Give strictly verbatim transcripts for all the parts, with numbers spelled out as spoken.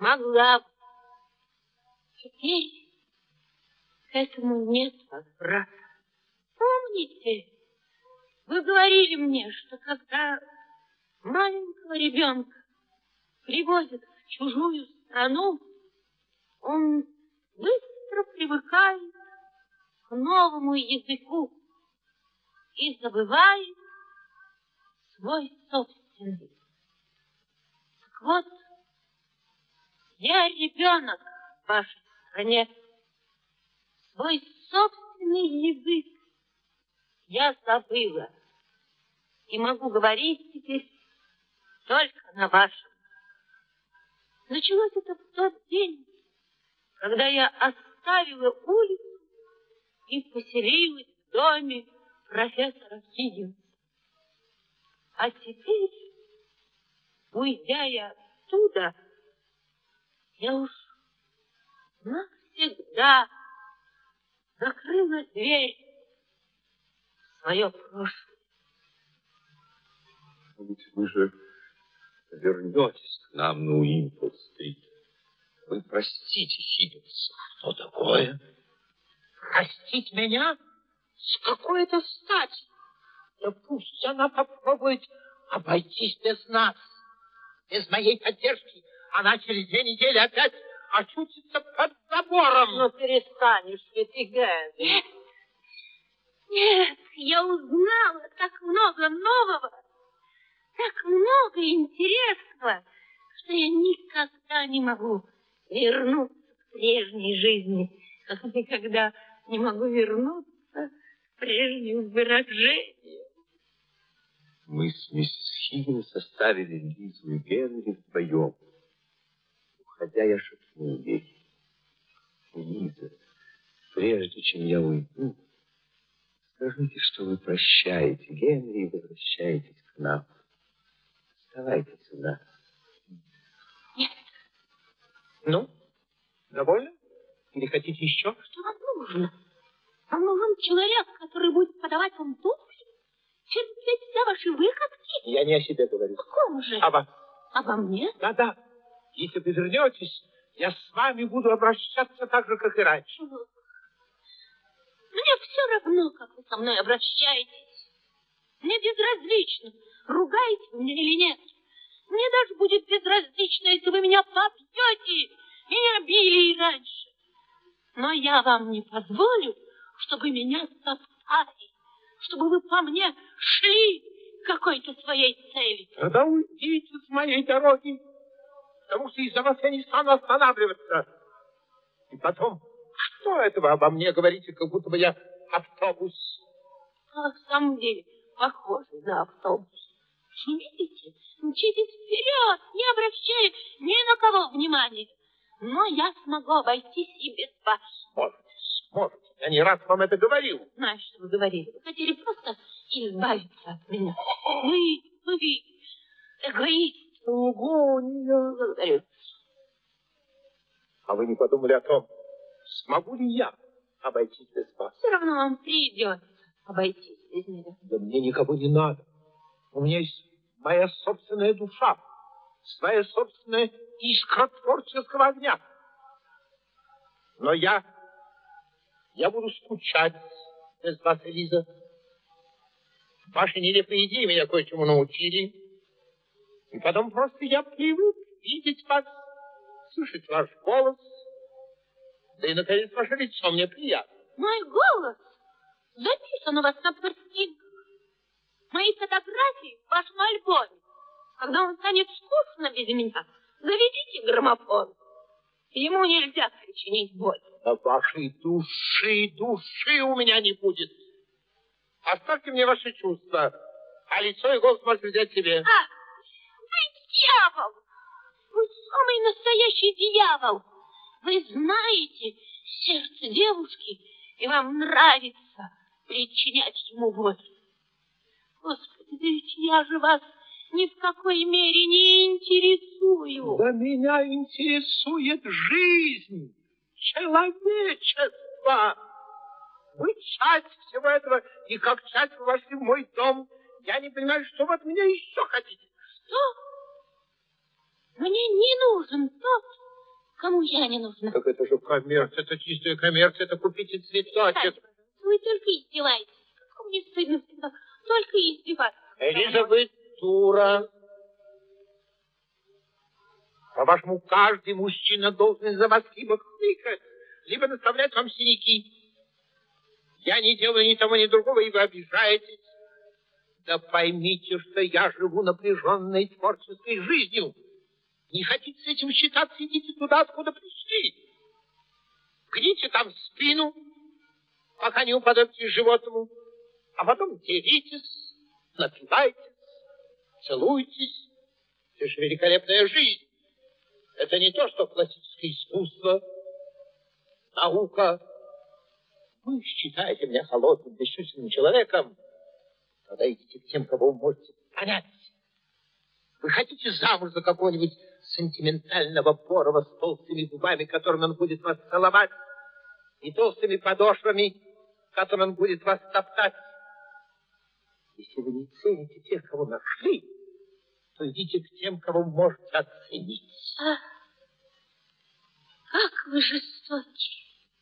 могла бы. Теперь к этому нет возврата. Помните, вы говорили мне, что когда маленького ребенка привозят в чужую страну, он быстро привыкает к новому языку и забывает свой собственный. Так вот, я ребенок в вашей стране. Свой собственный язык я забыла и могу говорить теперь только на вашем. Началось это в тот день, когда я оставила улицу и поселилась в доме профессора Хиггинса. А теперь, уйдя я оттуда, я уж навсегда закрыла дверь в свое прошлое. Ведь вы же вернетесь к нам на Уимпл-стрит. Вы простите Хиггинса. Что такое? Простить меня? С какой-то стати? Да пусть она попробует обойтись без нас. Без моей поддержки она через две недели опять очутится под забором. Ну, перестанешь ли ты, Генри? Нет, нет, я узнала так много нового, так много интересного, что я никогда не могу вернуться к прежней жизни, как никогда не могу вернуться к прежнему выражению. Мы с миссис Хиггинс оставили Лизу и Генри вдвоем. Уходя, я шепнул ей: Лиза, прежде чем я уйду, скажите, что вы прощаете Генри и возвращаетесь к нам. Оставайтесь у нас. Нет. Ну, довольны? Или хотите еще? Что вам нужно? Вам нужен человек, который будет подавать вам туфли, терпеть все ваши выходки? Я не о себе говорю. О ком же? А вас? Обо мне? Да-да. Если вы вернетесь, я с вами буду обращаться так же, как и раньше. Мне все равно, как вы со мной обращаетесь. Мне безразлично, ругаете вы меня или нет. Мне даже будет безразлично, если вы меня побьете. Меня били и раньше. Но я вам не позволю, чтобы меня топтали, чтобы вы по мне шли к какой-то своей цели. Тогда уйдите с моей дороги, потому что из-за вас я не стану останавливаться. И потом, что это вы обо мне говорите, как будто бы я автобус? А в самом деле, похоже на автобус. Видите, мчитесь вперед, не обращая ни на кого внимания. Но я смогу обойтись и без вас. Сможете, сможете. Я не раз вам это говорил. Знаю, что вы говорили. Вы хотели просто избавиться от меня. Вы, вы, эгоист. Лгунья. Благодарю. А вы не подумали о том, смогу ли я обойтись без вас? Все равно вам придется обойтись без меня. Да мне никого не надо. У меня есть моя собственная душа, своя собственная искра творческого огня. Но я, я буду скучать без вас, Элиза. Ваши нелепые идеи меня кое-чему научили. И потом просто я привык видеть вас, слышать ваш голос. Да и, наконец, ваше лицо мне приятно. Мой голос записан у вас на пластинках. Мои фотографии в вашем альбоме. Когда он станет скучно без меня, заведите граммофон. Ему нельзя причинить боль. А вашей души, души у меня не будет. Оставьте мне ваши чувства, а лицо и голос можете взять себе. А, вы дьявол! Вы самый настоящий дьявол! Вы знаете сердце девушки, и вам нравится причинять ему боль. Господи, да ведь я же вас ни в какой мере не интересую. Да меня интересует жизнь, человечество. Вы часть всего этого, и как часть вы вошли в мой дом. Я не понимаю, что вы от меня еще хотите. Что? Мне не нужен тот, Кому я не нужна? Так это же коммерция, это чистая коммерция, это купите цветочек. Вы только издеваетесь. Как мне стыдно всегда. Только издеваться. Элизабет Тура. По-вашему, каждый мужчина должен за вас либо хныкать, либо наставлять вам синяки. Я не делаю ни того, ни другого, и вы обижаетесь. Да поймите, что я живу напряженной творческой жизнью. Не хотите с этим считаться, идите туда, откуда пришли. Гните там спину, пока не упадете животному, а потом деритесь, напивайтесь, целуйтесь. Это же великолепная жизнь. Это не то, что классическое искусство, наука. Вы считаете меня холодным, бесчувственным человеком, тогда идите к тем, кого вы можете понять. Вы хотите замуж за какого-нибудь сентиментального порова с толстыми губами, которым он будет вас целовать, и толстыми подошвами, которым он будет вас топтать? Если вы не цените тех, кого нашли, то идите к тем, кого можете оценить. А, как вы жестоки.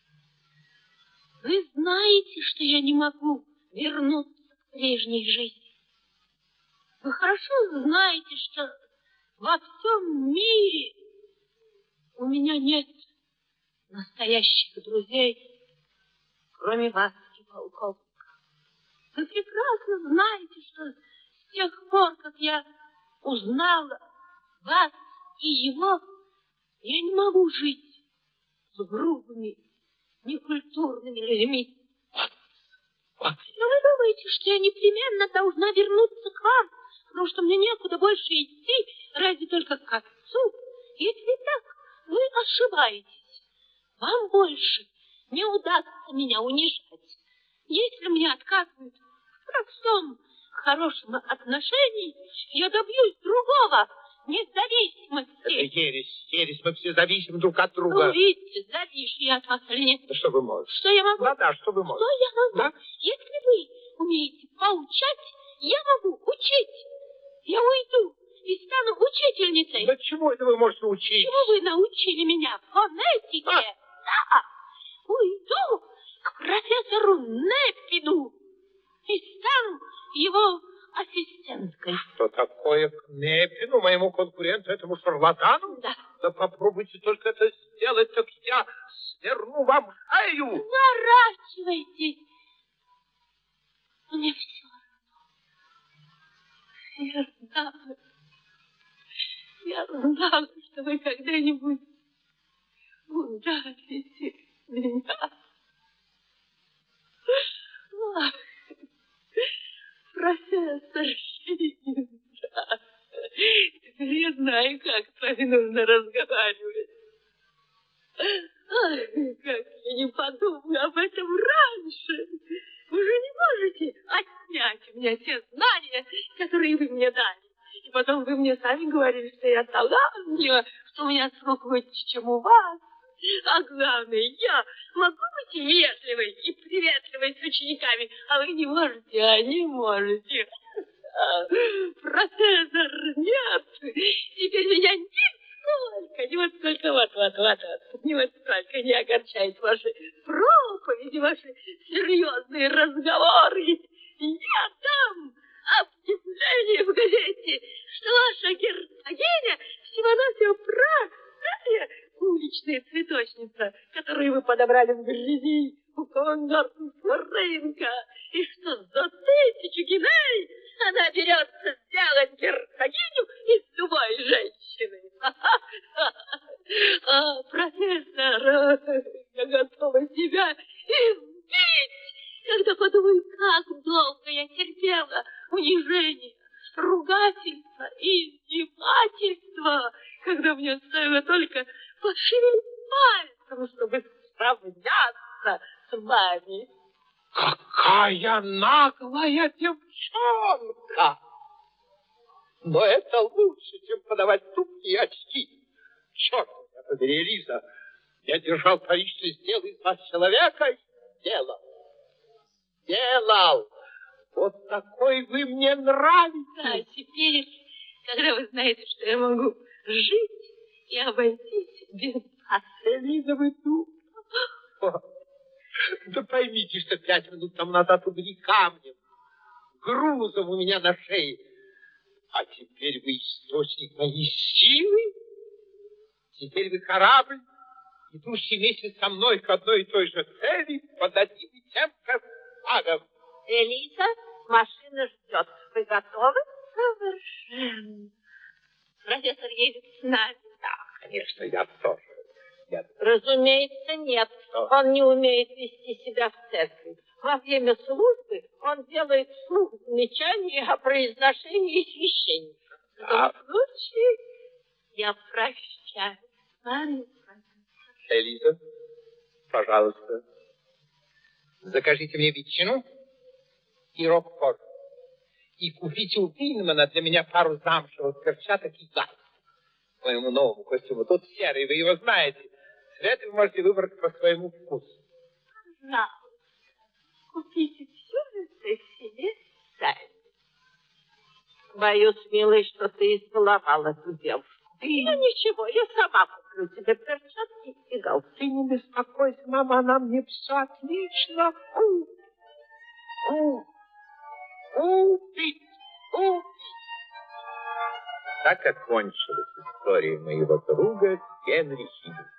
Вы знаете, что я не могу вернуться к прежней жизни. Вы хорошо знаете, что во всем мире у меня нет настоящих друзей, кроме вас и полковника. Вы прекрасно знаете, что с тех пор, как я узнала вас и его, я не могу жить с грубыми, некультурными людьми. Но вы думаете, что я непременно должна вернуться к вам, потому что мне некуда больше идти, разве только к отцу? Если так, вы ошибаетесь. Вам больше не удастся меня унижать. Если мне отказывают в простом, хорошем отношении, я добьюсь другого, независимости. Это ересь, ересь, мы все зависим друг от друга. Ну, видите, завишу я от вас или нет. Да что вы можете? Что я могу? Да-да, что вы можете? Что я могу? Да? Если вы умеете поучать, я могу учить. Я уйду и стану учительницей. Да чему это вы можете учить? Чему вы научили меня? Фонетике? А? Да. Уйду к профессору Неппиду и стану его ассистенткой. Что такое к Неппину, моему конкуренту, этому шарлатану? Да. Да попробуйте только это сделать, так я сверну вам шею. Наращивайте. Мне все равно. Я знала, я знала, что вы когда-нибудь удавите меня. Ах, профессор Шиндра, теперь я знаю, как с вами нужно разговаривать. Ах, как я не подумала об этом раньше. Вы же не можете отнять у меня те знания, которые вы мне дали. И потом вы мне сами говорили, что я талантлива, что у меня с рук лучше, чем у вас. А главное, я могу быть вежливой и приветливой с учениками, а вы не можете, а не можете. Профессор, нет, теперь меня нисколько, ни вот сколько, вот, вот, вот, вот, ни вот сколько не огорчает ваши проповеди, ваши серьезные разговоры. Я дам объявление в газете, что ваша герцогиня всего-навсего простая уличная цветочница, которую вы подобрали в грязи у Конгартского рынка, и что за тысячу гиней она берется сделать герцогиню из любой женщины. А, профессор, я готова тебя избить, когда подумаю, как долго я терпела унижение, ругательство и издевательство, когда мне стоило только пошевелить пальцем, чтобы сравняться с вами. Какая наглая девчонка! Но это лучше, чем подавать трубки и очки. Черт меня побери, Лиза. Я держал пари, что сделал из вас человека, и сделал. Сделал. Вот такой вы мне нравитесь. А теперь, когда вы знаете, что я могу жить и обойтись без Элиза, вы тут? О, да поймите, что пять минут тому назад вы были камнем, грузом у меня на шее. А теперь вы источник моей силы. Теперь вы корабль, идущий вместе со мной к одной и той же цели, подадим тем, как агов. Элиза, машина ждет. Вы готовы? Совершенно. Профессор едет с нами. Да, конечно, я тоже. Я... Разумеется, нет. Что? Он не умеет вести себя в церкви. Во время службы он делает вслух замечания о произношении священника. В Да. этом случае я прощаюсь с вами. Элиза, пожалуйста, закажите мне ветчину и рокфор. И купите у Пинмана для меня пару замшевых перчаток и галстук к моему новому костюму. Тут серый, вы его знаете. Цвет вы можете выбрать по своему вкусу. Пожалуйста, купите все это себе сами. Боюсь, милый, что ты избаловал эту девушку. Ну ничего, я сама куплю тебе перчатки и галстук. Ты не беспокойся, мама, она мне все отлично. У, у, убить, убить. Так окончилась история моего друга Генри Хиггинса.